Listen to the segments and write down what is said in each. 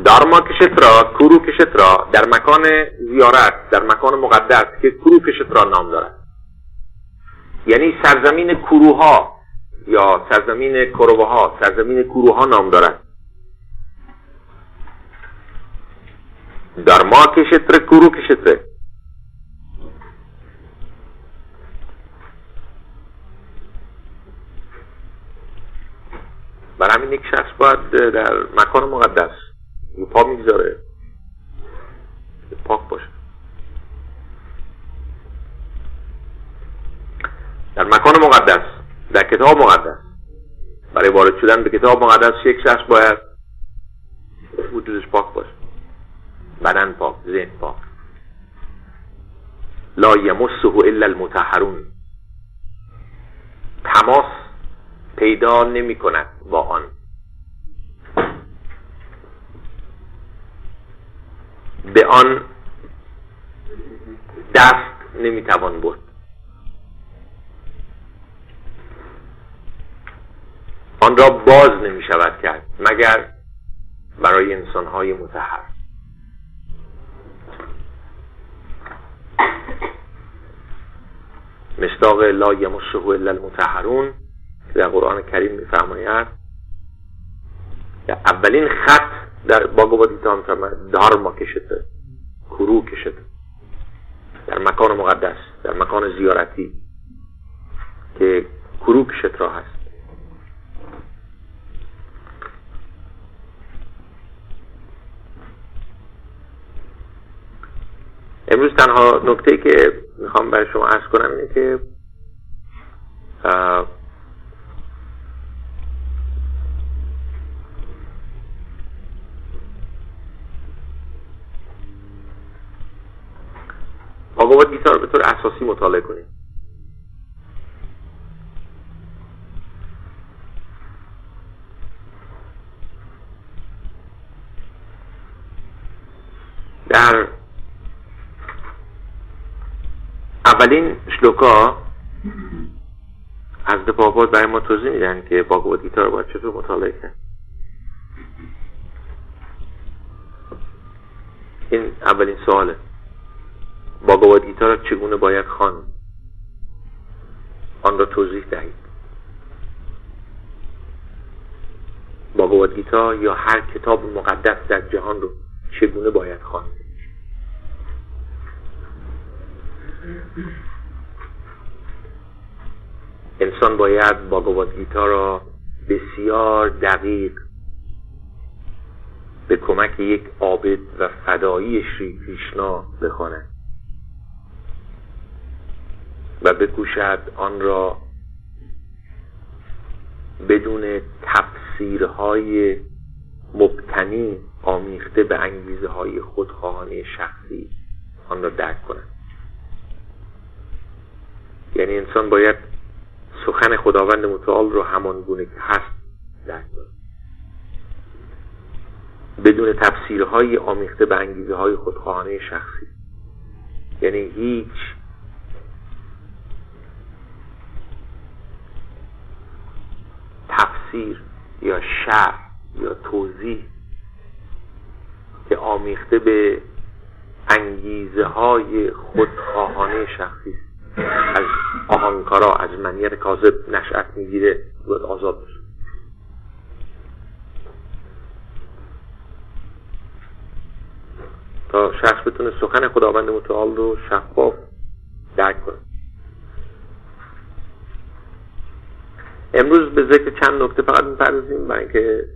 دارما کشترا، کرو کشترا، در مکان زیارت، در مکان مقدس که کرو کشترا نام دارد، یعنی سرزمین کروها یا سرزمین کروها، سرزمین کروها نام دارد. دارما کشتر، کرو کشتر. برای همین یک شخص باید در مکان مقدس پا میگذاره پاک باشه. در مکان مقدس، در کتاب مقدس، برای وارد شدن به کتاب مقدس یک شخص باید وجودش پاک باشه، بدن پاک، ذهن پاک. لا یمسه الا المطهرون، تماس پیدا نمی کند با آن. به آن دست نمی توان برد. آن را باز نمی شود کرد مگر برای انسان‌های مطهر. مصداق لا یمسه الا المطهرون در قرآن کریم می‌فرماید اولین خط در باگواد گیتا می‌فرماید دارما کشته، کرو کشته، در مکان مقدس، در مکان زیارتی که کرو کشته را هست. امروز تنها نکته‌ای که میخوام برای شما عرض کنم اینه که باید گیتا رو به طور اساسی مطالعه کنیم. در اولین شلوکا حضرت بابا برای ما توضیح میدن که باگواد گیتا رو باید چطور مطالعه کرد. این اولین سواله، باگواد گیتا را چگونه باید خواند؟ آن را توضیح دهید. باگواد گیتا یا هر کتاب مقدس در جهان رو چگونه باید خواند؟ انسان باید باگواد گیتا را بسیار دقیق به کمک یک عابد و فدایی شری کریشنا بخواند و بکوشد آن را بدون تفسیرهای مبتنی آمیخته به انگیزه های خودخواهانه شخصی آن را درک کند. یعنی انسان باید سخن خداوند متعال رو همان گونه که هست درک کند بدون تفسیرهای آمیخته به انگیزه های خودخواهانه شخصی. یعنی هیچ تفسیر یا شرح یا توضیح که آمیخته به انگیزه های خودخواهانه شخصی از آهانکارا، از منیر کاذب نشأت میگیره، باید آزاد بشه. تا شخص بتونه سخن خداوند متعال رو شفاف درک کنه. امروز به ذکر چند نکته فقط می‌پردازیم برای اینکه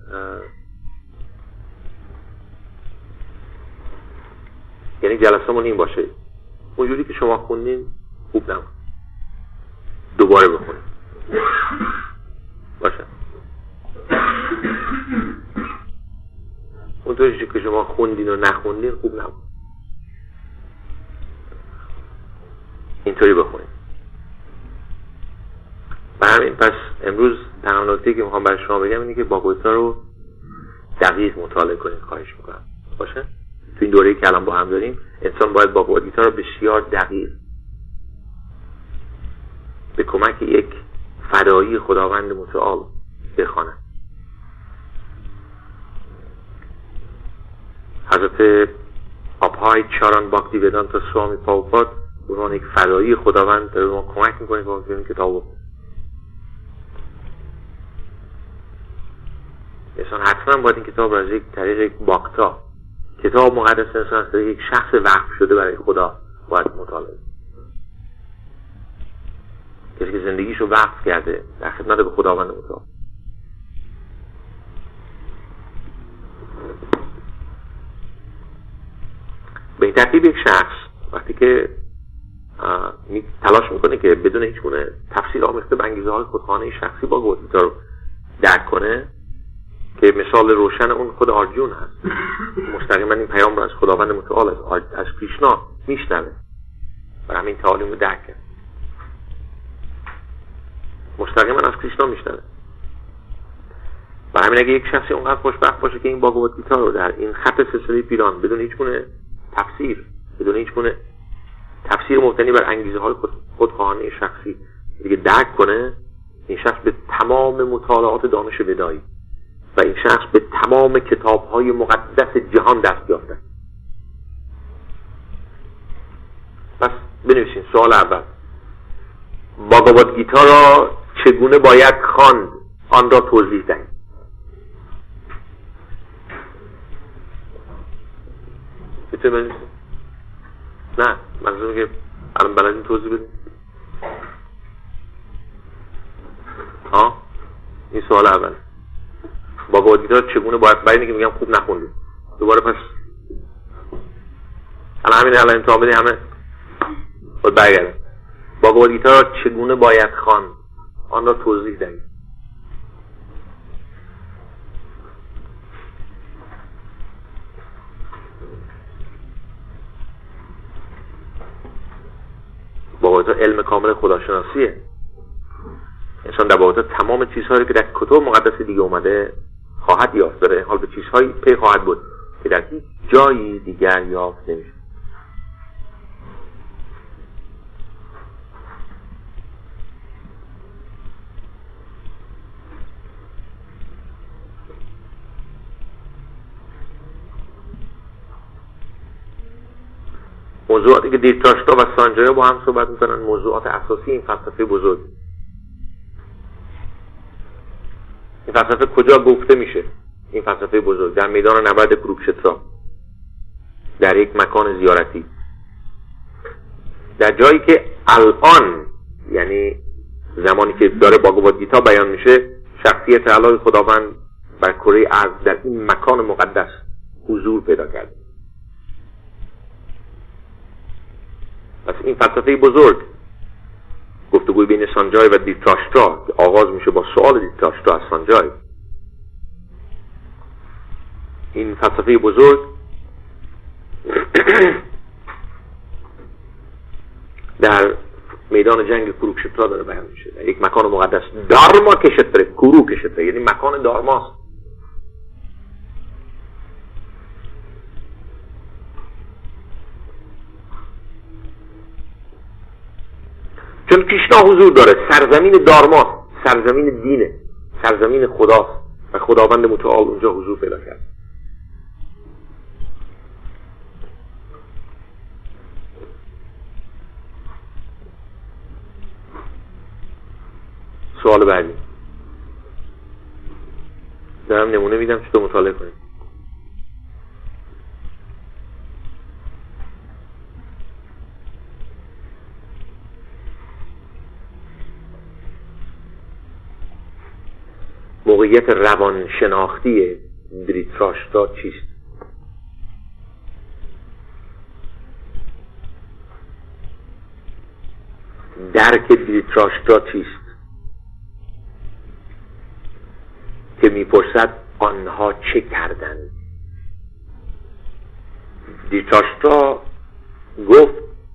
یعنی جلسه‌مون این باشه اونجوری که شما خوندین خوب نمون، دوباره بخونید باشه. اونطوری که شما خوندین و نخوندین خوب نمون، اینطوری بخونید. و همین پس امروز تنها نکته‌ای که میخوام برای شما بگم اینه که باگویتا رو دقیق مطالعه کنید، خواهش میکنم باشه. تو این دوره‌ای که الان با هم داریم انسان باید باگواد گیتا رو بسیار دقیق به کمک یک فدایی خداوند متعال بخواند. حضرت آپای چاران باکتی ویدانتا سوامی پاوپاد به عنوان یک فدایی خداوند داره به ما کمک میکنه که ما این کتابو انسان حتما باید این کتاب را از یک طریق یک باکتا، کتاب مقدس انسان از طریق یک شخص وقف شده برای خدا باید مطالعه، کسی که زندگیشو وقف کرده در خدمت به خداوند متعال. به این ترتیب یک شخص وقتی که تلاش میکنه که بدون هیچ گونه تفسیر آمیخته به انگیزه های خودخواهانه شخصی با گوتیتا رو درک کنه، که مثال روشن اون خود آرجون هست، مستقیما این پیام رو از خداوند متعال از کریشنا میشنوه و همین تعالیم رو درک کرد، مستقیما از کریشنا میشنوه. و همین اگه یک شخصی اونقدر خوشبخت باشه که این باگواد گیتا رو در این خط سلسله پیران بدون هیچ گونه تفسیر، بدون هیچ گونه تفسیر مبتنی بر انگیزه های خودخواهانه شخصی دیگه درک کنه، این شخص به تمام مطالعات دانش ودایی و این شخص به تمام کتاب های مقدس جهان دست یافته. پس بنویسین سوال اول: باگواد گیتا را چگونه باید خواند؟ آن را توضیح دهید. میتونه بنویسین؟ نه، منظورم که الان بلدین توضیح بدین. این سوال اول: باگواد گیتا چگونه باید، برای اینکه میگم خوب نخوندید دوباره، پس الان امتحان بدین همه باید برگردن. باگواد گیتا را چگونه باید خواند؟ آن را توضیح دهید. باگواد گیتا علم کامل خداشناسیه. انسان در باگواد گیتا تمام چیزهایی که در کتب مقدس دیگه اومده خواهد یافت، داره حال به چیزهایی پی خواهد بود که در هیچ جایی دیگر یافت نمیشه. موضوعاتی که دیرتاشتا و سانجایا با هم صحبت میکنن موضوعات اساسی این فلسفه بزرگ. این فلسفه کجا گفته میشه؟ این فلسفه بزرگ در میدان نبرد کروکشترا، در یک مکان زیارتی، در جایی که الان، یعنی زمانی که داره باگواد گیتا بیان میشه، شخصیت اعلی خداوند بر کره ارض در این مکان مقدس حضور پیدا کرده. پس این فلسفه بزرگ، گفتگوی بین سانجای و دیرتاشتا که آغاز میشه با سوال دیرتاشتا از سانجای، این فلسفه بزرگ در میدان جنگ کروکشترا داره بیان میشه، در یک مکان مقدس، دارما کشتره، کروکشتره یعنی مکان دارماست. چون کریشنا حضور داره، سرزمین دارماست، سرزمین دینه، سرزمین خداست و خداوند متعال اونجا حضور پیدا کرد. سوال بعدی دارم نمونه میدم چطور مطالعه کنید. موقعیت روانشناختی دریتراشتا چیست؟ درک دریتراشتا چیست؟ که میپرسد آنها چه کردند؟ دریتراشتا گفت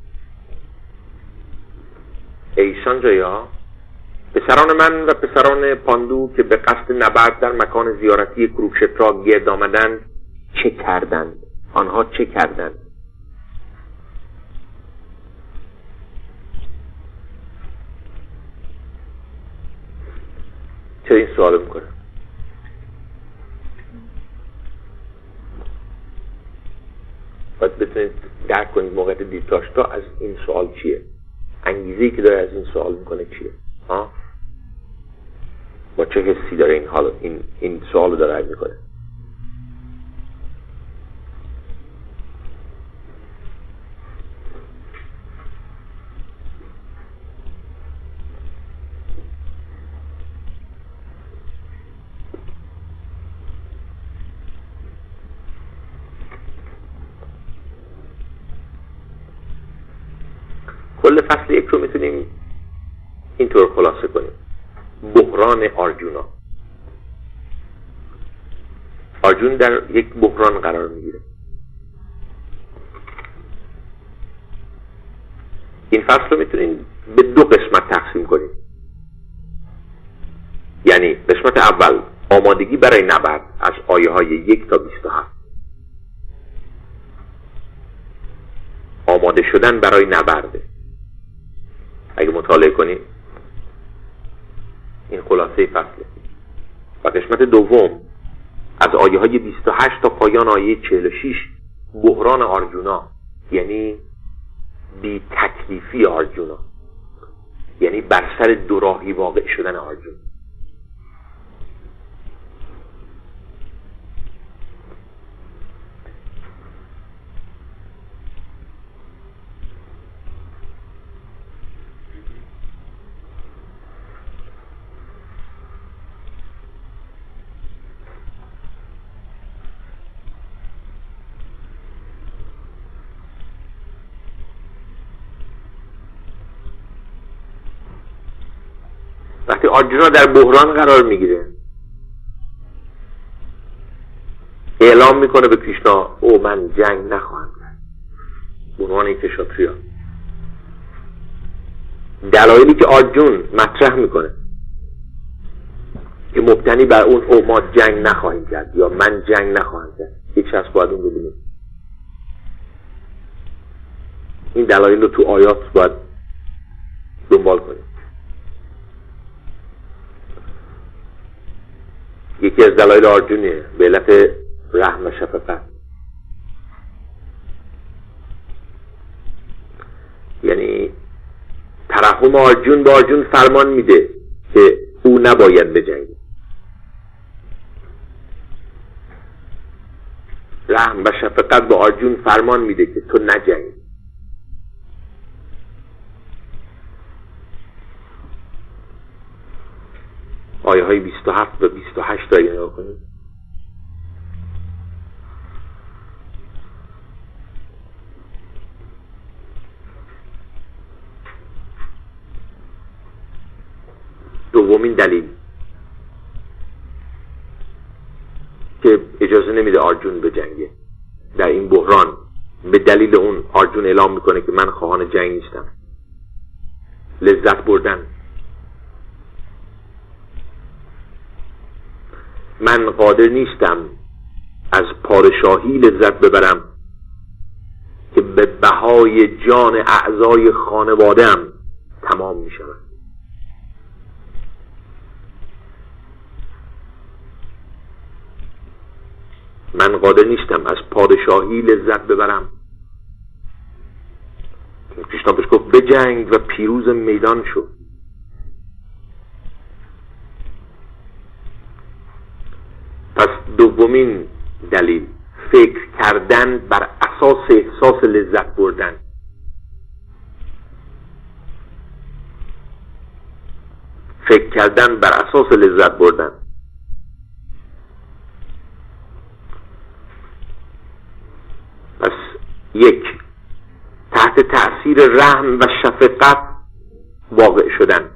ای سانجایا، پسران من و پسران پاندو که به قصد نبرد در مکان زیارتی کروکشترا گرد آمدند چه کردند؟ آنها چه کردند؟ چرا این سوال میکنه؟ باید بتونید درک کنید موقعیت دیرتاشتا از این سوال چیه، انگیزه‌ای که داره از این سوال میکنه چیه، با چه حسی داره این سوال رو داره میکنه. کل فصل 1 رو میتونیم اینطور خلاصه کنیم: بحران آرجونا. آرجون در یک بحران قرار میگیره. این فصل رو میتونیم به 2 قسمت تقسیم کنیم. یعنی قسمت اول آمادگی برای نبرد از آیه های 1 تا 27. آماده شدن برای نبرده. اگه مطالعه کنید این خلاصه فصله. و قسمت دوم از آیه های 28 تا پایان آیه 46 بحران آرجونا، یعنی بی تکلیفی آرجونا، یعنی بر سر دوراهی واقع شدن آرجون. وقتی آرجونا در بحران قرار میگیره اعلام میکنه به کریشنا من جنگ نخواهم کرد به عنوان یک کشاتریا. دلایلی که آرجون مطرح میکنه که مبتنی بر اون ما جنگ نخواهیم کرد یا من جنگ نخواهم کرد، یک شخص باید اون ببینیم. این دلایل رو تو آیات باید دنبال کنیم. یکی از دلایل آرجونه به علت رحم و شفقت، یعنی ترحم آرجون به آرجون فرمان میده که او نباید بجنگه. رحم و شفقت به آرجون فرمان میده که تو نجنگی. آیه های 27 و 28 را نگاه کنید. دومین دلیل که اجازه نمیده آرجون به جنگه در این بحران، به دلیل اون آرجون اعلام میکنه که من خواهان جنگ نیستم. لذت بردن. من قادر نیستم از پادشاهی لذت ببرم که به بهای جان اعضای خانواده‌ام تمام می شود. من قادر نیستم از پادشاهی لذت ببرم. کریشنا بهش گفت بجنگ و پیروز میدان شو. پس دومین دلیل فکر کردن بر اساس احساس لذت بردن. فکر کردن بر اساس لذت بردن. پس یک، تحت تأثیر رحم و شفقت واقع شدن.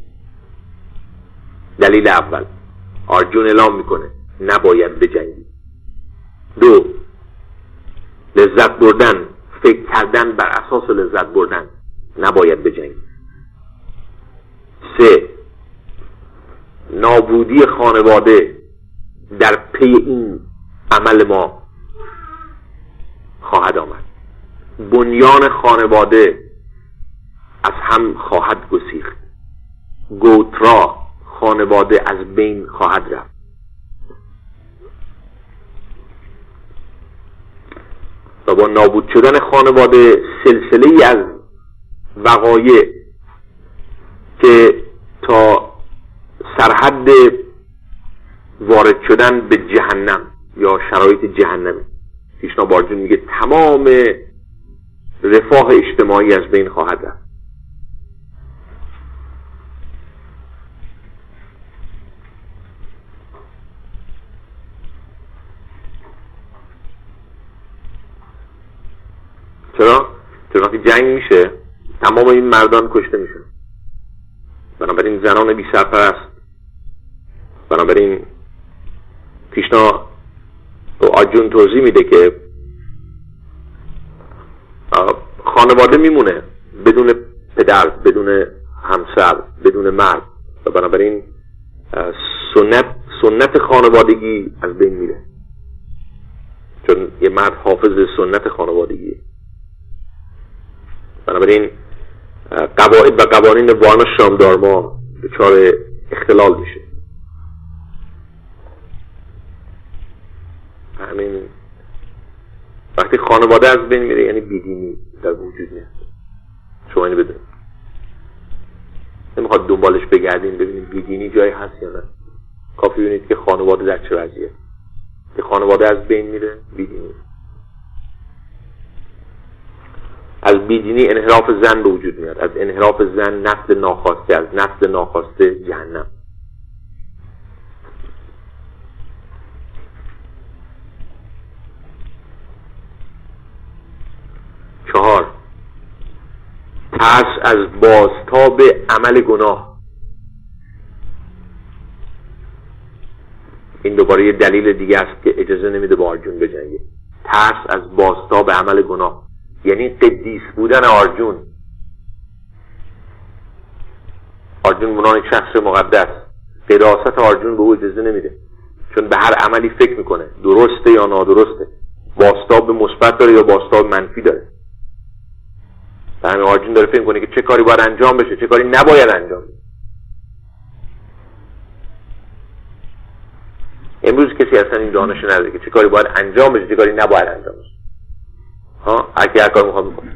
دلیل اول، آرجون اعلام میکنه نباید بجنگی. دو، لذت بردن، فکر کردن بر اساس لذت بردن، نباید بجنگی. سه، نابودی خانواده در پی این عمل ما خواهد آمد. بنیان خانواده از هم خواهد گسیخت. گوترا خانواده از بین خواهد رفت. و با نابود شدن خانواده سلسله‌ای از وقایع که تا سرحد وارد شدن به جهنم یا شرایط جهنمی، کریشنا با ارجون میگه تمام رفاه اجتماعی از بین خواهد رفت. چرا؟ چون وقتی جنگ میشه تمام این مردان کشته میشن. بنابراین زنان بی سرپرست، بنابراین کریشنا آرجون توضیح میده که خانواده میمونه بدون پدر، بدون همسر، بدون مرد و بنابراین سنت خانوادگی از بین میره، چون یه مرد حافظ سنت خانوادگیه. بنابراین قواعد و قوانین وارنا شامدارما دچار اختلال میشه. همین وقتی خانواده از بین میره یعنی بیدینی در وجود میاد. شما اینو بدونید، نمیخواد دنبالش بگردین ببینید بیدینی جایی هست یا نه. کافی ببینید که خانواده در چه وضعیه. که خانواده از بین میره بیدینی. از بیدینی انحراف زن به وجود میاد، از انحراف زن نسل ناخواسته، از نسل ناخواسته جهنم. چهار، ترس از بازتاب عمل گناه. این دوباره یه دلیل دیگه است که اجازه نمیده با آرجون بجنگه. ترس از بازتاب عمل گناه یعنی قدیس بودن آرجون. آرجون منان یک شخص مقدس، قداست آرجون به او اجازه نمیده، چون به هر عملی فکر میکنه درسته یا نادرسته، بازتاب مثبت داره یا بازتاب منفی داره. و همین آرجون داره فکر کنه که چه کاری باید انجام بشه، چه کاری نباید انجام بشه. امروز کسی اصلا این دانش نداره که چه کاری باید انجام بشه، چه کاری نباید انجام بشه. هر کار میخواد میکنه.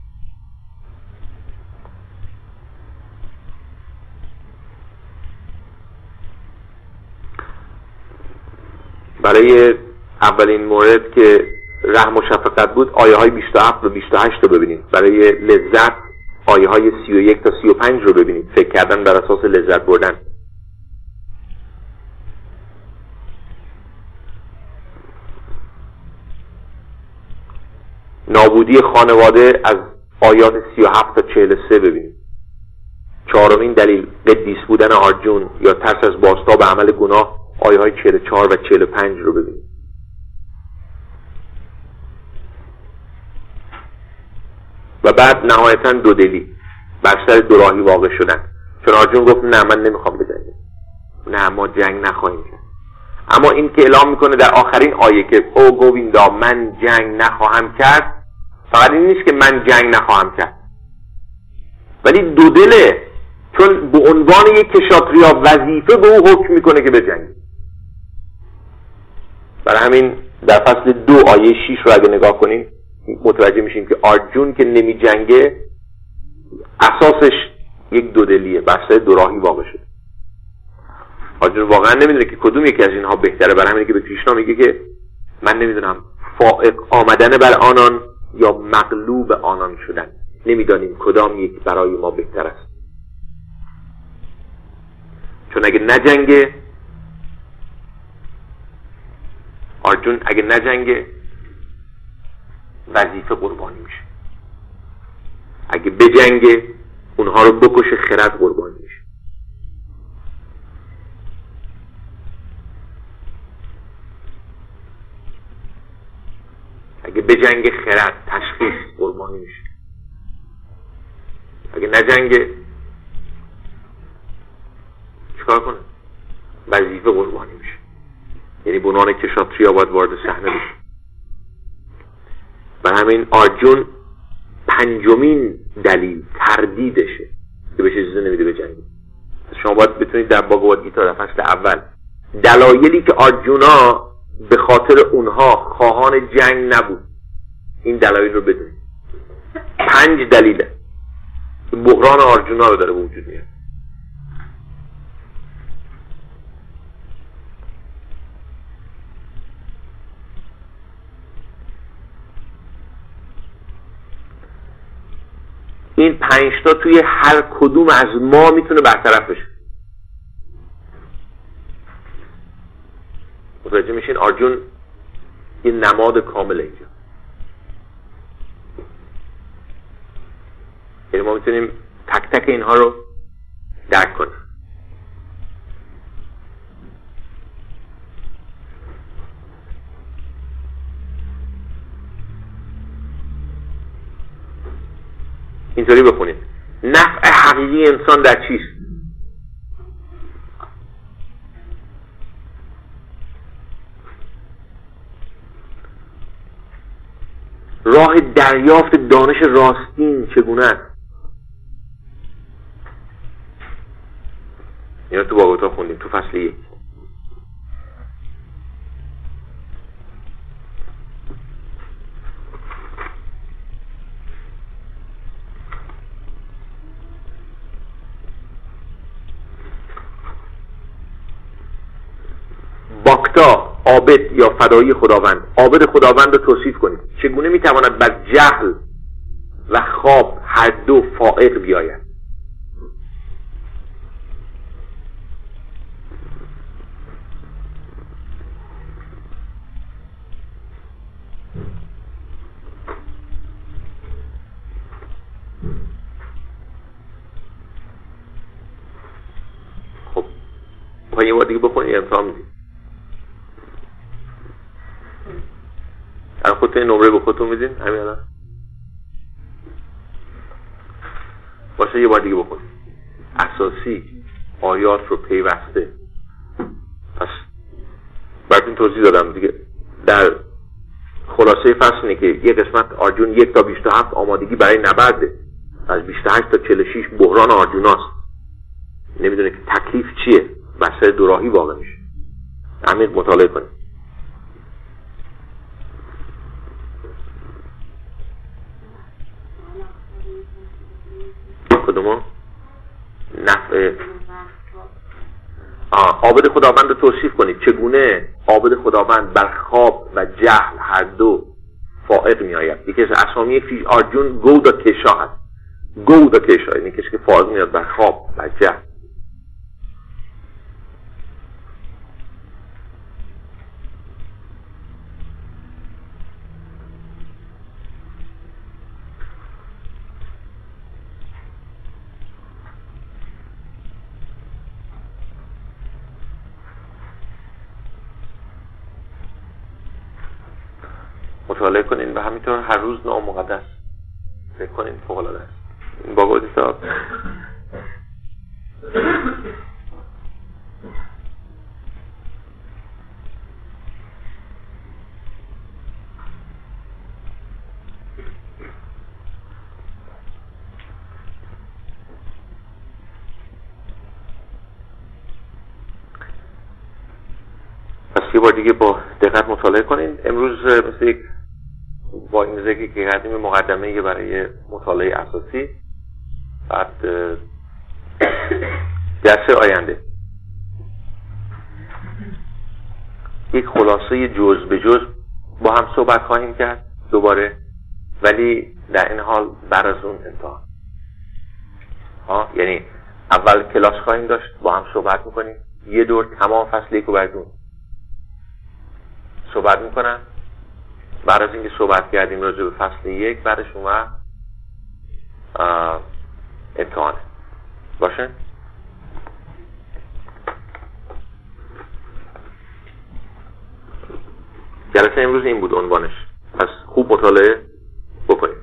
برای اولین مورد که رحم و شفقت بود آیه های 27 و 28 رو ببینید. برای لذت آیه های 31 تا 35 رو ببینید. فکر کردن بر اساس لذت بردن. نابودی خانواده از آیات 37 تا 43 ببینید. چهارمین دلیل قدیس بودن آرجون یا ترس از بازتاب عمل گناه آیه های 44 و 45 رو ببینید. و بعد نهایتا دو دلی بر سر دوراهی واقع شدن، چون آرجون گفت نه من نمیخوام بجنگم، نه ما جنگ نخواهیم کرد. اما این که اعلام میکنه در آخرین آیه که او گویندا من جنگ نخواهم کرد، فقط این نیست که من جنگ نخواهم کرد، ولی دو دله، چون به عنوان یک کشاتریا وظیفه به او حکم میکنه که بجنگه. برای همین در فصل 2 آیه 6 رو اگه نگاه کنیم متوجه میشیم که آرجون که نمی جنگه اساسش یک دودلیه، بر سر دوراهی واقع شده. آرجون واقعا نمیدونه که کدوم یکی از اینها بهتره. برای همینه که به کریشنا میگه که من نمیدونم فائق آمدن بر آنان یا مغلوب آنان شدن، نمیدانیم کدام یک برای ما بهتر است. چون اگه نجنگه آرجون، اگه نجنگه وظیفه قربانی میشه، اگه بجنگه اونها رو بکشه خرد قربانی میشه. اگه بجنگه خرد تشخیص قربانی میشه، اگه نجنگه چیکار کنه؟ وظیفه قربانی میشه. یعنی بنان کشاتریا باید وارد صحنه بشه. و همین آرجون پنجمین دلیل تردیدشه که بهش اجازه نمیده به جنگ. شما باید بتونید در باگواد گیتا در فصل اول دلایلی که آرجونا به خاطر اونها خواهان جنگ نبود این دلایل رو بدونید. 5 دلیل بحران آرجونا رو داره به وجود میاد. این 5 تا توی هر کدوم از ما میتونه برطرف بشه. متوجه میشین؟ آرجون یه نماد کامله اینجا. یعنی ما میتونیم تک تک اینها رو درک کنیم. اینطوری بخونید: نفع حقیقی انسان در چیست؟ راه دریافت دانش راستین چگونه است؟ اینا تو باگوتا خوندیم تو فصل 1. باکتا، عابد یا فدایی خداوند. عابد خداوند رو توصیف کنید. چگونه میتواند بر جهل و خواب هر دو فائق بیاید؟ خب یه بار دیگه بخونید، امتحان میدید. الان خودتون نمره به خودتون میدین همین الان. باشه یه بار دیگه بخونید. اساسی آیات رو پیوسته. پس براتون توضیح دادم دیگه. در خلاصه فصل اینه که یه قسمت آرجون 1 تا 27 آمادگی برای نبرده. از 28 تا 46 بحران آرجوناست. نمیدونه که تکلیف چیه. وسط دوراهی واقع میشه. عمیق مطالعه کنید. کدومو؟ نفع عابد خداوند رو توصیف کنید. چگونه عابد خداوند بر خواب و جهل هر دو فائق می آید. یکی از اسامی فیش آرجون گودا کشا هست. گودا کشا یعنی کسی که فائق میاد بر خواب و جهل. مطالعه کنین و همینطور هر روز نام مقدس فکر کنین. فوق‌العاده است. این باگوتی صاحب پس یه بار دیگه با دقت مطالعه کنین. امروز مثل یک با این ذکری که کردیم مقدمه برای مطالعه اساسی. بعد درس آینده یک خلاصه جز به جز با هم صحبت خواهیم کرد دوباره، ولی در این حال بعد از اون امتحان. یعنی اول کلاس خواهیم داشت با هم صحبت میکنیم. یه دور تمام فصل 1 رو براتون صحبت میکنن. بعد از اینکه صحبت کردیم راجع به فصل 1 بعدش اومد امتحانه. باشه؟ جلسه امروز این بود عنوانش. پس خوب مطالعه بکنید.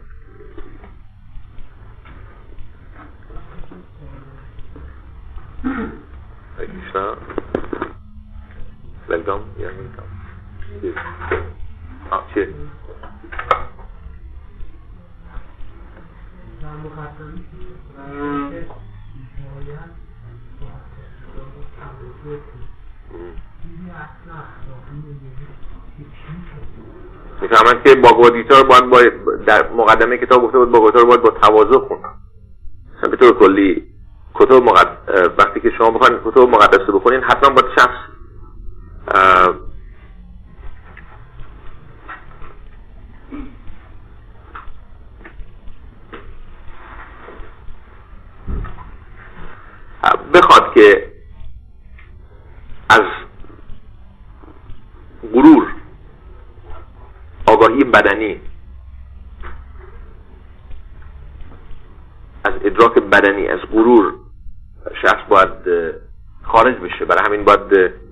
ایشنا ولگام یا میگم چیه؟ میفهمن که باگوادگیتا رو باید در مقدمه کتاب گفته بود باگوادگیتا رو باید با تواضع خوند. مثلا به طور کلی کتاب وقتی که شما بخواید کتاب مقدس رو بخونین حتما باید شخص بخواد که از غرور، آگاهی بدنی، از ادراک بدنی، از غرور شخص باید خارج بشه. برای همین باید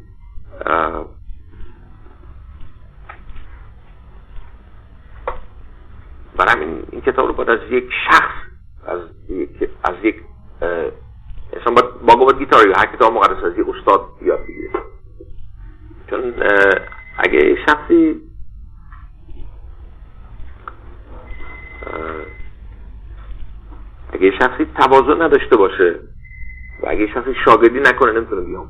برای همین این کتاب رو باید از یک شخص، از یک انسان باید باگوادگیتا یا هر کتاب مقدس از یک استاد یاد بگیره. چون اگه شخصی تواضع نداشته باشه و اگه شخصی شاگردی نکنه نمیتونه بیام.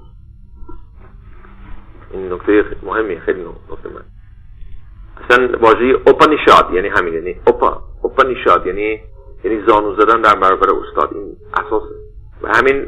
این نکته مهمیه، خیلی نکته مهمه. اصلا واژه اوپانیشاد یعنی همین، یعنی اوپانیشاد یعنی زانو زدن در برابر استاد. این اساسه. و همین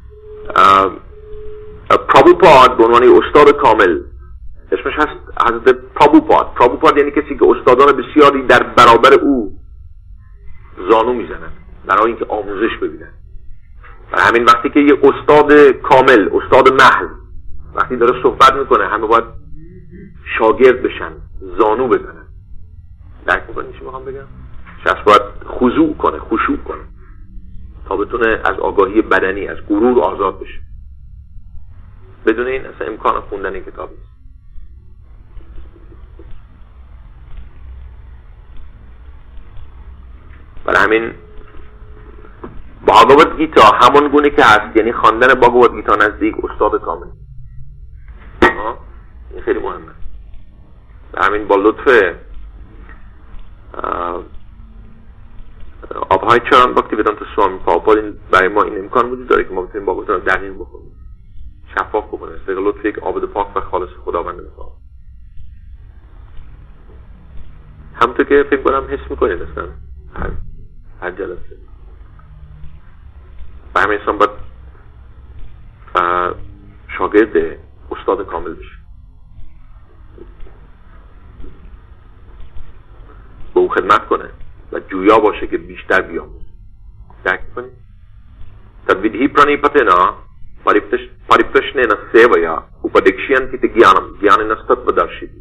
پرابوپاد به عنوان استاد کامل اسمش هست حضرت پرابوپاد. پرابوپاد یعنی کسی که استادان بسیاری در برابر او زانو میزنن برای اینکه آموزش ببینن. و همین وقتی که یه استاد کامل، استاد محض وقتی داره صحبت میکنه همه باید شاگرد بشن، زانو بزنن. درک میکنی چی میخوام بگم؟ شخص باید خضوع کنه، خشوع کنه تا بتونه از آگاهی بدنی، از غرور آزاد بشه. بدون این اصلا امکان خوندن این کتاب نیست. برای همین باگوادگیتا همون گونه که هست، یعنی خواندن باگوادگیتا نزدیک استاد کامل. این خیلی مهمه. برای همین با لطف آبهای چران بھاکتیویدانتا سوامی پرابھوپاد برای ما این امکان وجود داره که ما بتونیم باگوادگیتا رو دقیق بخونیم، شفاف بکنیم، به لطف یک عابد پاک و خالص خداوند مثال. همونطور که فکر کنم حس میکنید اصلا هر جلسه و همین انسان باید شاگرد استاد کامل بشه، به او خدمت کنه و جویا باشه که بیشتر بیاموزه. درک کنید؟ تدویدهی پرانیپاتینا پاریپرشنینا سیوایا اوپادکشیانتی گیانم گیانی نستات بدارشیدی.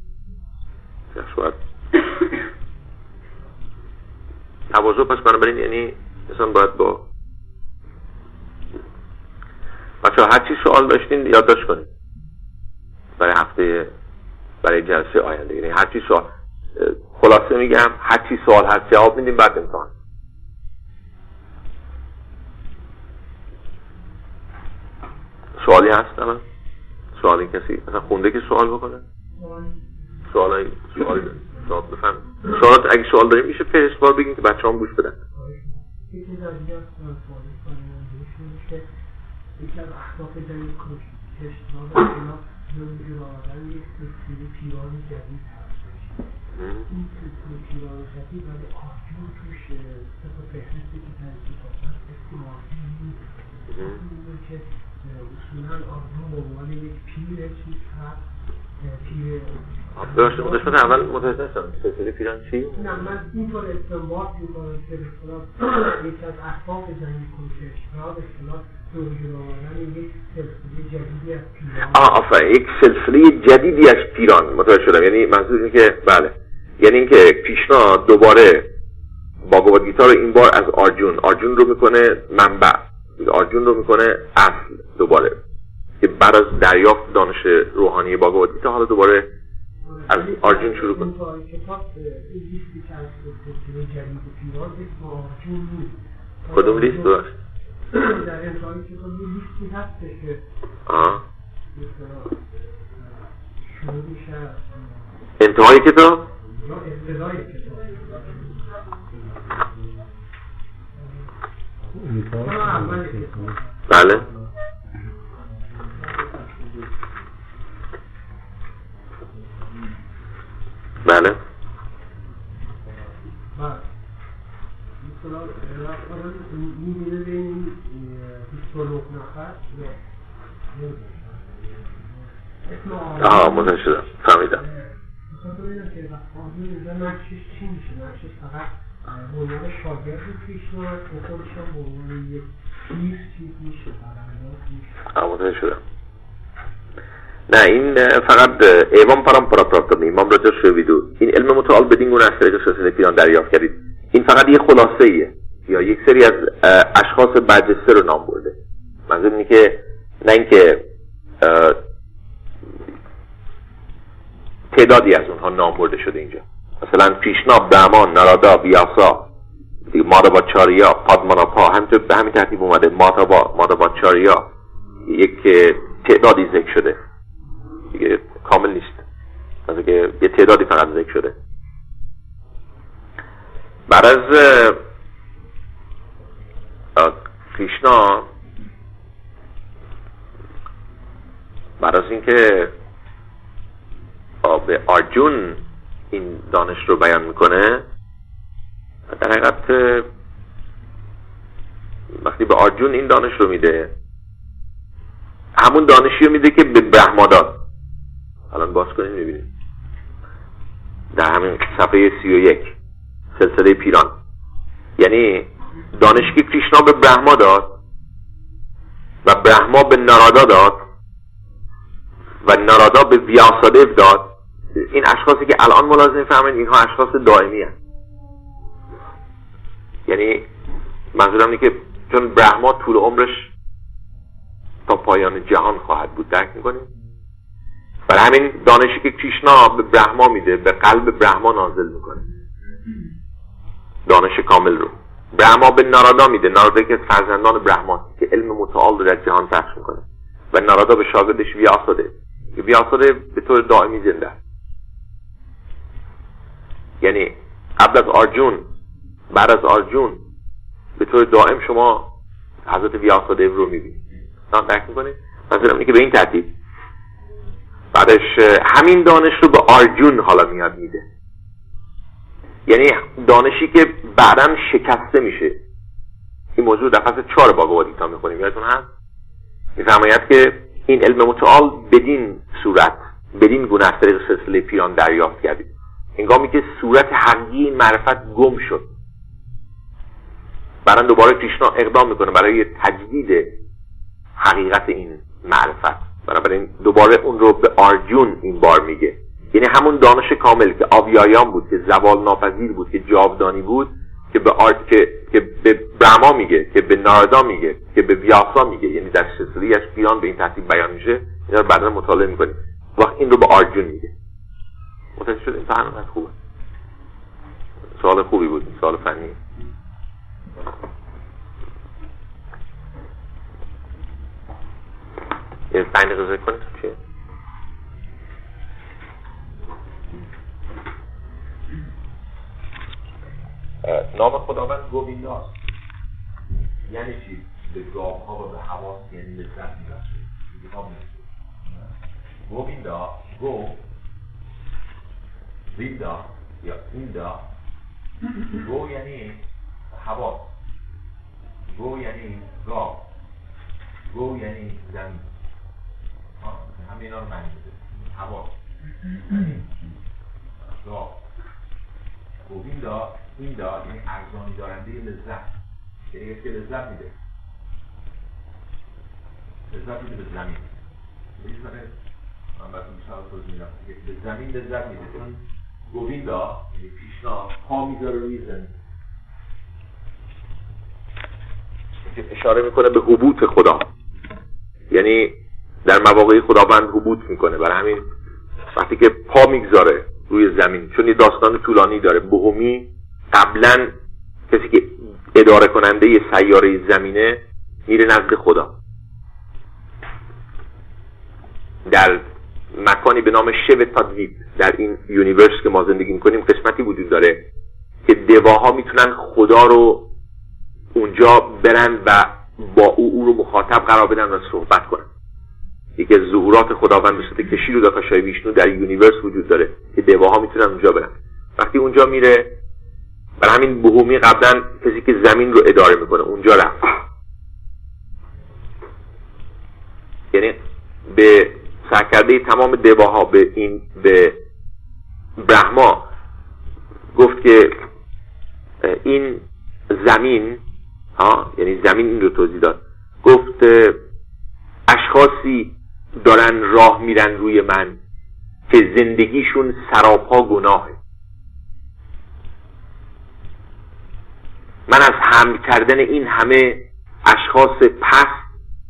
تواضع پس بنابراین یعنی انسان باید با بچه ها هر چی سوال داشتین یادداشت کنید برای جلسه آینده. یعنی هر چی سوال، خلاصه میگم هر چی سوال هست جواب میدیم بعد امتحان. سوالی هست الان؟ سوالی کسی مثلا خونده که سوال بکنه؟ سوالی بفهم. سوالات اگه سوال داریم میشه فهرست بار بگیم که بچه هم گوش بدن. یکی از اهداف جنگ کشتی‌ها زنجیر آوردن یک سلسله پیران جدید هستش. این سلسله پیران جدید ولی آرجون توش طبق فهرستی که در کتاب هست استعمالی نیست. این که اصولاً آرجون به عنوان یک پیر چیز هست، پیر داشته قسمت اول متوجه هستم سلسله پیران چی؟ نه من اینطور استنباط میکنم که یکی از اهداف جنگ کشتی‌ها به اصطلاح یک سلسله جدیدی از پیران. آفرین، یک سلسله جدیدی از پیران. متوجه شدم. یعنی منظور اینه که بله، یعنی اینکه کریشنا دوباره باگوادگیتا رو این بار از آرجون رو میکنه منبع، آرجون رو میکنه اصل دوباره، که بعد از دریافت دانش روحانی باگوادگیتا حالا دوباره از آرجون شروع کنه. کتاب لیستی که از سلسله جدید پیران اسم آرجون نیست. کدوم لیست داشت؟ در انتهای کتاب یه لیستی هستش که شروع میشه انتهای کتاب؟ یا ابتدای کتاب. اول کتاب. بله. بله. مثلا رفتاران میبینه بین 29 نفر متوجه شدم، فهمیدم. میخوام ببینم که آدمی اینجا نقشش چی میشه؟ نقشش فقط عنوان شاگرد کریشنا که خودش هم به عنوان یک پیر چیز میشه متوجه شدم. نه این فقط ایوان پرام پراپراتمی امام راجع شویدو این علم متعال بدین گونه از طریق سلسله پیران دریافت کردید. این فقط یه خلاصه ایه یا یک سری از اشخاص برجسته رو نام برده. منظور اینه که نه اینکه تعدادی از اونها نام برده شده اینجا، مثلا کریشنا، برهمان، نارادا، بیاسا، ماداباچاریا، پادماناپا همینطور به همین ترتیب اومده. ماداباچاریا یک تعدادی ذکر شده دیگه، کامل نیست، مثلا که یه تعدادی فقط ذکر شده. بعد از کریشنا، بعد از اینکه به آرجون این دانش رو بیان میکنه، در حقیقت وقتی به آرجون این دانش رو میده، همون دانشی رو میده که به برهما داد. الان باز کنیم میبینیم در همین صفحه 31 سلسله پیران، یعنی دانشی که کریشنا به برهما داد و برهما به نارادا داد و نارادا به ویاسادیو داد. این اشخاصی که الان ملاحظه فهمید اینها اشخاص دائمی هستند. یعنی منظورم اینه که چون برهما طول عمرش تا پایان جهان خواهد بود، درک میکنیم؟ برای همین دانشی که کریشنا به برهما میده به قلب برهما نازل میکنه دانش کامل رو. برهما به نارادا میده، نارادا که فرزندان برهما که علم متعال رو در جهان پخش میکنه، و نارادا به شاگردش ویاساده که ویاساده به طور دائمی زنده است. یعنی قبل از آرجون، بعد از آرجون به طور دائم شما حضرت ویاساده رو میبینید. درک میکنید؟ منظورم اینه که به این ترتیب بعدش همین دانش رو به آرجون حالا میاد میده. یعنی دانشی که بعداً شکسته میشه. این موضوع در فصل 4 بھاگواد گیتا میخونیم، یادتون هست؟ میفرماید که این علم متعال بدین صورت، بدین گونه از طریق سلسله پیران دریافت کردید. هنگامی که صورت حقیقی معرفت گم شد، بعداً دوباره کریشنا اقدام میکنه برای تجدید حقیقت این معرفت. بنابراین دوباره اون رو به آرجون این بار میگه. یعنی همون دانش کامل که آویایان بود، که زوال ناپذیر بود، که جاودانی بود، که به برهما میگه، که به نارادا میگه، که به ویاسا میگه، یعنی در سلسله از پیران به این ترتیب بیان میشه. اینا رو بعدا مطالعه میکنیم. وقت این رو به آرجون میگه. متوجه شد؟ این فهم خوبه. سوال خوبی بود، سوال فنی. یه 5 دقیقه کنید چیه؟ نام خداوند گووینداست. یعنی چی؟ به گاوها و به حواس، یعنی لذت می‌بخشه. گوویندا، گو، ویندا یا ایندا. گو یعنی حواس، گو یعنی گاو، گو یعنی زمین. همه اینا رو معنی میده. حواس، گاو. گوویندا، ایندا یعنی ارزانی دارنده لذت، یعنی که لذت میده، لذت میده به زمین. من براتون بیشتر توضیح میدم که به زمین لذت میده، چون گوویندا یعنی کریشنا پا میذاره روی زمین. اشاره میکنه به حبوط خدا، یعنی در مواقعی خداوند حبوط میکنه. برای همین وقتی که پا میگذاره روی زمین، چون یه داستان طولانی داره. بوهمی قبلا کسی که اداره کننده یه سیاره زمینه میره نزد خدا در مکانی به نام شو تادویب. در این یونیورس که ما زندگی میکنیم قسمتی وجود داره که دواها میتونن خدا رو اونجا برن و با او رو مخاطب قرار بدن و صحبت کنن. یکی از ظهورات خداوند به صورت کشی رو داکاشای ویشنو در یونیورس وجود داره که دواها میتونن اونجا برن. وقتی اونجا میره برای همین بهومی قبلا کسی که زمین رو اداره میکنه اونجا رفت، یعنی به سرکرده تمام دواها به برهما گفت که این زمین یعنی زمین این رو توضیح داد، گفت اشخاصی دارن راه میرن روی من که زندگیشون سراپا گناهه. من از حمل کردن این همه اشخاص پست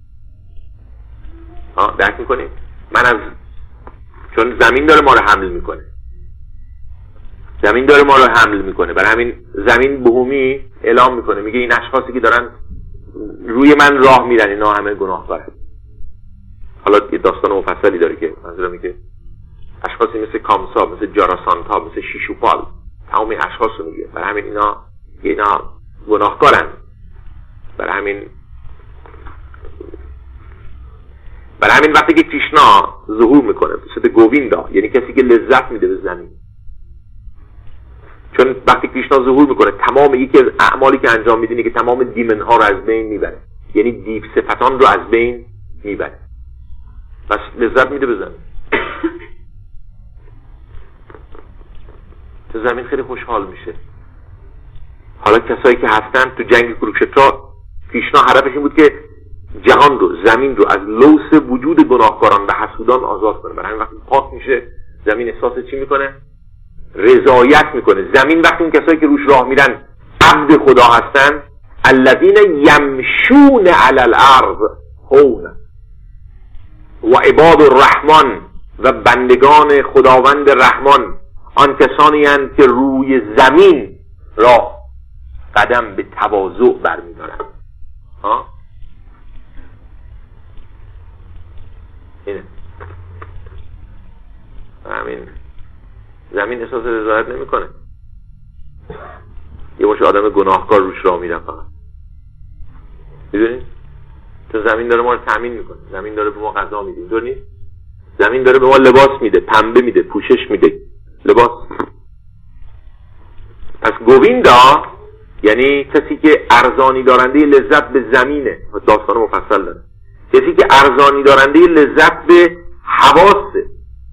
درک میکنیم، چون زمین داره ما رو حمل میکنه، زمین داره ما رو حمل میکنه، برای همین زمین بهومی اعلام میکنه، میگه این اشخاصی که دارن روی من راه میرن اینا همه گناهکارن. حالا یه داستان مفصلی داره که منظورم میگه اشخاصی مثل کامسا، مثل جاراسانتا، مثل شیشوپال، تمام این اشخاص رو میگه، برای همین اینا گناهکارن. برای همین وقتی که کریشنا ظهور میکنه به صورت گوویندا، یعنی کسی که لذت میده به زمین، چون وقتی کریشنا ظهور میکنه تمام یکی از اعمالی که انجام میده اینه که تمام دیمن ها رو از بین میبره، یعنی دیو صفتان رو از بین میبره، بس لذت میده به زمین. تو زمین خیلی خوشحال میشه. حالا کسایی که هستن تو جنگ کوروکشترا، کریشنا هدفش این بود که جهان رو، زمین رو از لوث وجود گناهکاران و حسودان آزاد کنه. برای همین وقتی پاک میشه زمین احساس چی میکنه؟ رضایت میکنه. زمین وقتی اون کسایی که روش راه میرن عبد خدا هستن، الذین یمشون علی الارض هونا و عباد الرحمن، و بندگان خداوند رحمان آن کسانی هستند که روی زمین را قدم به تواضع برمی‌دارند. اینه همین زمین احساس رضایت نمی‌کنه. یه باشه آدم گناهکار روش راه میره فقط، میدونید؟ تو زمین داره ما رو تامین میکنه، زمین داره به ما غذا میده، اینطور نیست؟ زمین داره به ما لباس میده، پنبه میده، پوشش میده، لباس. پس گوویندا یعنی کسی که ارزانی دارنده لذت به زمینه، داستان مفصل داره. کسی که ارزانی دارنده لذت به حواسه.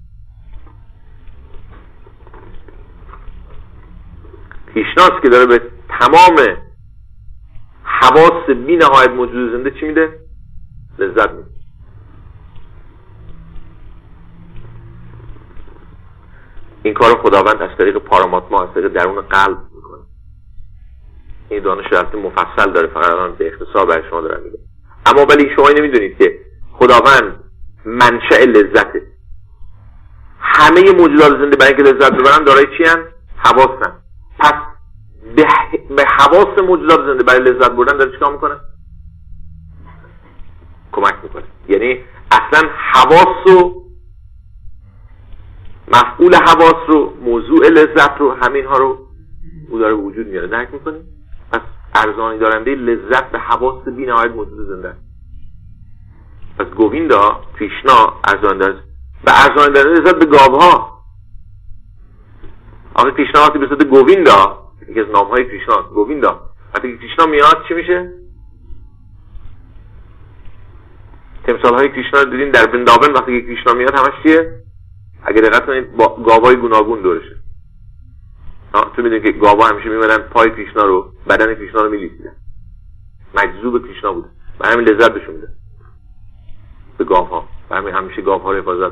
کریشناست که داره به تمام حواس بی نهایت موجود زنده چی میده؟ لذت میده. این کار خداوند از طریق پاراماتما، از طریق درون قلب میکنه. این دانش رفت مفصل داره، فقط الان به اختصار برای شما دارم میگم. اما ولی شما نمیدونید که خداوند منشأ لذته. همه موجودات زنده برای اینکه لذت ببرن دارای چی هستن؟ حواسن. پس به حواس موجودات زنده برای لذت بردن داره چیکار میکنه؟ کمک میکنه. یعنی اصلا حواس و مفعول حواس رو، موضوع لذت رو، همین ها رو او داره وجود میاره. درک میکنی؟ پس ارزانی دارنده لذت به حواس بی نهایت موجود زنده. پس گوویندا، کریشنا ارزانی دارنده و ارزانی دارنده لذت به گاوها. آقا کریشنا وقتی به صورت گوویندا، یکی از نامهای کریشنا گوویندا، وقتی کریشنا میاد چی میشه؟ تمثال های کریشنا رو دیدین در بنداون، وقتی که کریشنا میاد همش چیه؟ اگر دقت کنید با گاوهای گوناگون دورشه. تو میدونید که گاوها همیشه میمدن پای کریشنا رو، بدن کریشنا رو میلیسیدن، مجذوب کریشنا بودن، برای همین لذت بهشون میده به گاوها. برای همین همیشه گاوها رو حفاظت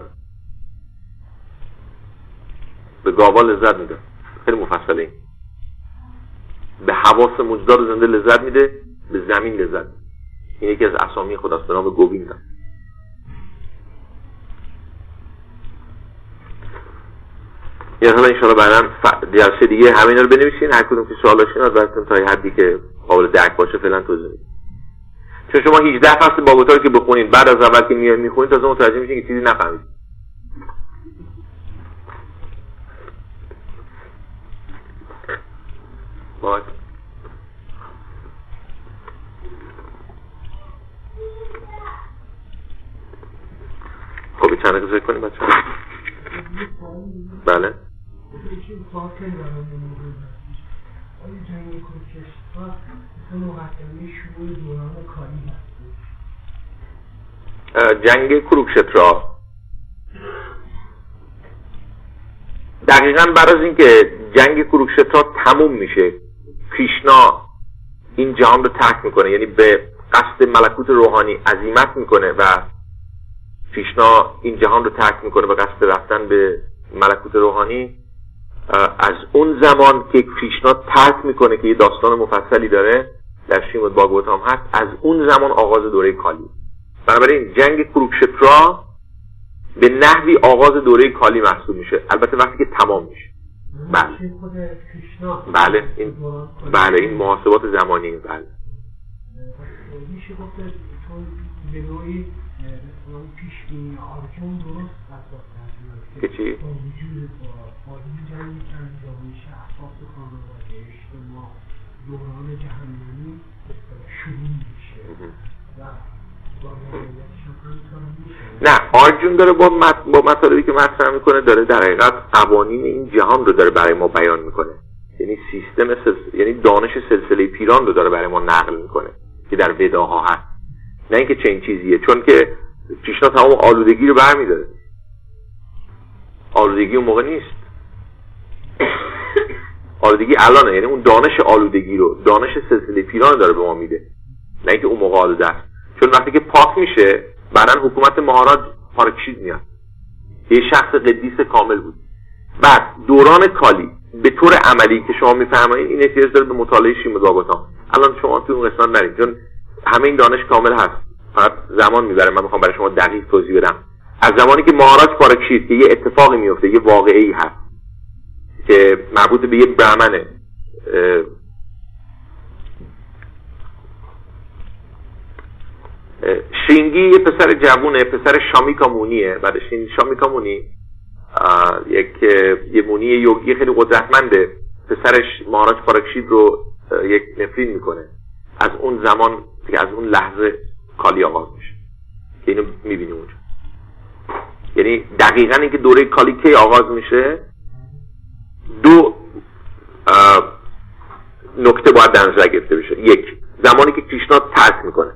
به گاوها لذت میده. خیلی مفصله این. به حواس موجودات زنده لذت میده، به زمین لذت میده. این یکی از اسامی خداست به نام گوویندا. یا حالا انشاءالله بعداً جلسه دیگه همین رو بنویسین، هر کدوم که سوال داشتین از براتون تا حدی که قابل درک باشه فعلا توضیح میدم. چون شما 18 فصل بابوتا رو که بخونید بعد از اول که میخونید تازه متوجه میشین که چیزی نفهمید. باید خب چند دقیقه کنیم بچه ها؟ بله آیا جنگ کروکشترا مثل مقدمه شروع دوران کالی هست؟ جنگ کروکشترا دقیقاً بعد از اینکه جنگ کروکشترا تموم میشه، کریشنا این جهان رو ترک میکنه، یعنی به قصد ملکوت روحانی عزیمت میکنه و کریشنا این جهان رو ترک میکنه به قصد رفتن به ملکوت روحانی. از اون زمان که کریشنا ترک میکنه که یه داستان مفصلی داره در شریمد بھاگواتام هست، از اون زمان آغاز دوره کالی. بنابراین جنگ کروکشترا به نحوی آغاز دوره کالی محسوب میشه، البته وقتی که تمام میشه. بله این محاسبات زمانی. بله میشه گفت چون به نوعی پیشبینی آرجون درست اساس که چی؟ با وجود با این جنگی که انجام میشه اساس خانواده اجتماع دوران جهنمی شروع میشه و با موقعیتش هم میشه. نه، آرجون داره با مطالبی که مطرح میکنه داره در حقیقت قوانین این جهان رو داره برای ما بیان میکنه، یعنی یعنی دانش سلسله پیران رو داره برای ما نقل میکنه که در وداها هست، نه اینکه چه این چیزیه، چون که کریشنا تمام آلودگی رو برمیداره. آلودگی اون موقع نیست، آلودگی الانه، یعنی اون دانش آلودگی رو، دانش سلسله پیران رو داره به ما میده، نه اینکه اون موقع آلوده است. چون وقتی که پاک میشه بعدن حکومت مهاراج پارکشید میاد، یه شخص قدیس کامل بود. بعد دوران کالی به طور عملی که شما میفهمید این احتیاج داره به مطالعه شریمد بھاگواتام. الان شما تو اون قسمت نرید چون همه این دانش کامل هست، فقط زمان میبره. من میخوام برای شما دقیق توضیح بدم. از زمانی که مهاراج پارکشید که یه اتفاقی میفته، یه واقعه‌ای هست که مربوط به یه برهمنه، شینگی یه پسر جوونه، پسر شامیکا مونیه. بعد شامیکا مونی یه مونی یوگی خیلی قدرتمنده، پسرش مهاراج پارکشید رو یک نفرین میکنه. از اون زمان که از اون لحظه کالی آغاز میشه که اینو میبینیم اونجا. یعنی دقیقاً اینکه دوره کالی کی آغاز میشه، دو نکته باید در نظر گرفته بشه. یک، زمانی که کریشنا ترک میکنه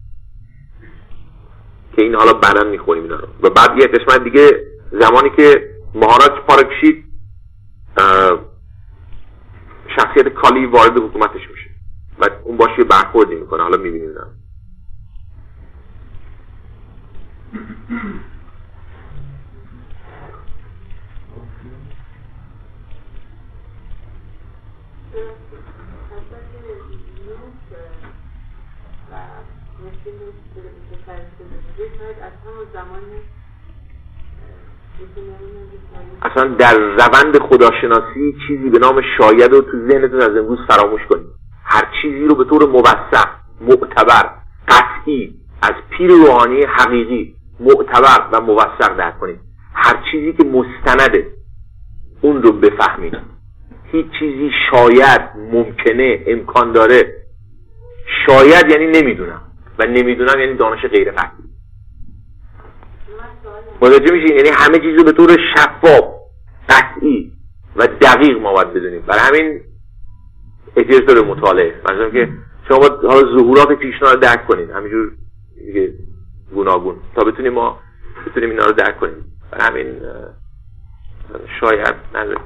که این حالا بعداً میخونیم اینا رو، و بعد یه قسمت دیگه زمانی که مهاراج پارکشید شخصیت کالی وارد حکومتش میشه و اون باشه برخوردی میکنه. حالا میبینیم اینا. اصلا در روند خداشناسی چیزی به نام شاید رو تو ذهنتون از امروز فراموش کنید. هر چیزی رو به طور موثق، معتبر، قطعی از پیر روحانی حقیقی معتبر و موثق درک کنید. هر چیزی که مستنده اون رو بفهمید. هیچ چیزی شاید، ممکنه، امکان داره. شاید یعنی نمیدونم و نمیدونم یعنی دانش غیر قطعی. متوجه میشین؟ یعنی همه چیز رو به طور شفاف، قطعی و دقیق ما باید بدونیم. برای همین احتیاج داره مطالعه. مثلا که شما باید حالا ظهورات کریشنا رو درک کنید همینجور دیگه گوناگون تا بتونیم اینا رو درک کنیم. برای همین شاید نداریم.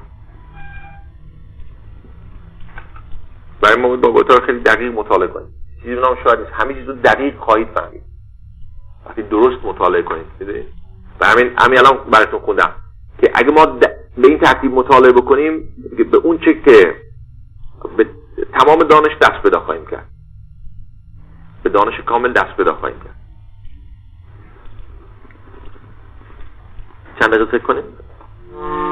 برای ما با گوتار خیلی دقیق مطالعه کنید. چیزی به نام شاید نیست. همه چیز رو دقیق خواهید فهمید وقتی درست مطالعه کنید. میدونید؟ برای همین الان براتون خوندم که اگه ما به این ترتیب مطالعه بکنیم به اون چه که به تمام دانش دست پیدا خواهیم کرد، به دانش کامل دست پیدا خواهیم کرد. چند دقیقه فکر کنیم.